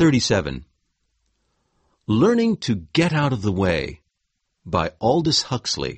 37. Learning to Get Out of the Way by Aldous Huxley.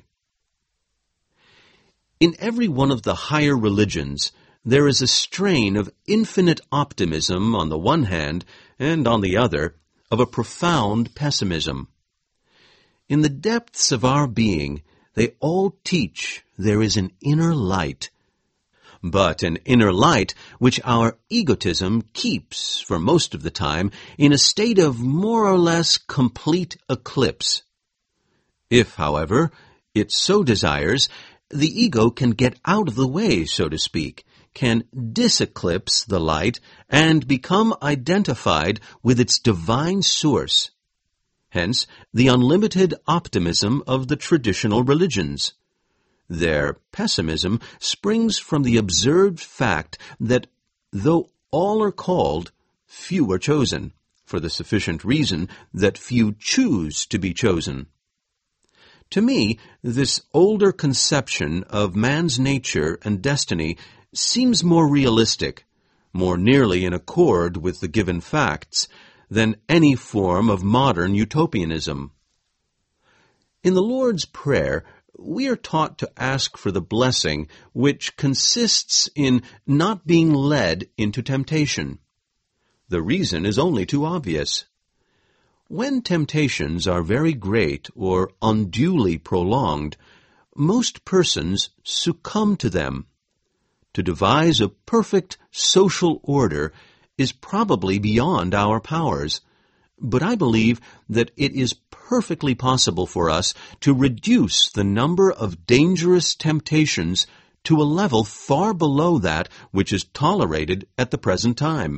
In every one of the higher religions, there is a strain of infinite optimism on the one hand, and on the other, of a profound pessimism. In the depths of our being, they all teach there is an inner light, but an inner light which our egotism keeps, for most of the time, in a state of more or less complete eclipse. If, however, it so desires, the ego can get out of the way, so to speak, can diseclipse the light and become identified with its divine source. Hence, the unlimited optimism of the traditional religions. Their pessimism springs from the observed fact that, though all are called, few are chosen, for the sufficient reason that few choose to be chosen. To me, this older conception of man's nature and destiny seems more realistic, more nearly in accord with the given facts, than any form of modern utopianism. In the Lord's Prayer, we are taught to ask for the blessing which consists in not being led into temptation. The reason is only too obvious. When temptations are very great or unduly prolonged, most persons succumb to them. To devise a perfect social order is probably beyond our powers, but I believe that it is perfectly possible for us to reduce the number of dangerous temptations to a level far below that which is tolerated at the present time.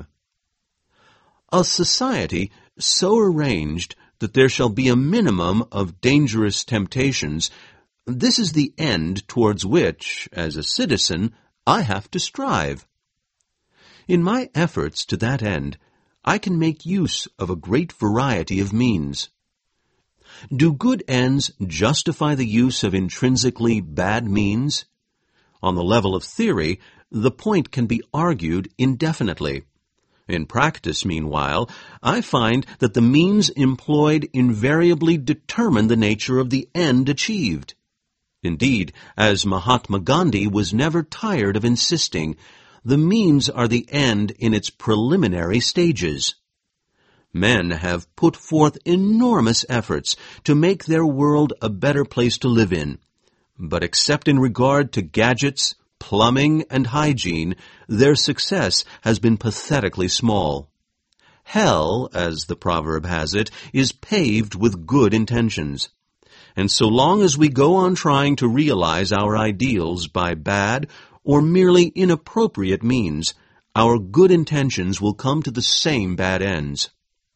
A society so arranged that there shall be a minimum of dangerous temptations, this is the end towards which, as a citizen, I have to strive. In my efforts to that end, I can make use of a great variety of means. Do good ends justify the use of intrinsically bad means? On the level of theory, the point can be argued indefinitely. In practice, meanwhile, I find that the means employed invariably determine the nature of the end achieved. Indeed, as Mahatma Gandhi was never tired of insisting, the means are the end in its preliminary stages. Men have put forth enormous efforts to make their world a better place to live in, but except in regard to gadgets, plumbing, and hygiene, their success has been pathetically small. Hell, as the proverb has it, is paved with good intentions. And so long as we go on trying to realize our ideals by bad or merely inappropriate means, our good intentions will come to the same bad ends.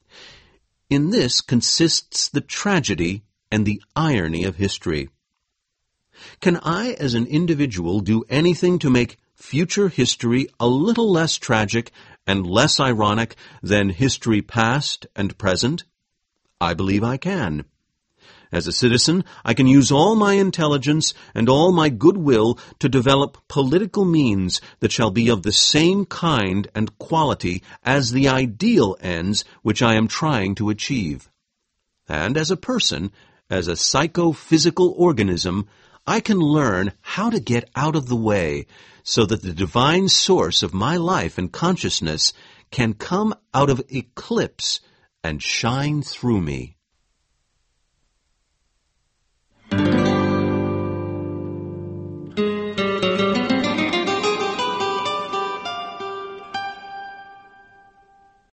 In this consists the tragedy and the irony of history. Can I, as an individual, do anything to make future history a little less tragic and less ironic than history past and present? I believe I can. As a citizen, I can use all my intelligence and all my goodwill to develop political means that shall be of the same kind and quality as the ideal ends which I am trying to achieve. And as a person, as a psychophysical organism, I can learn how to get out of the way so that the divine source of my life and consciousness can come out of eclipse and shine through me.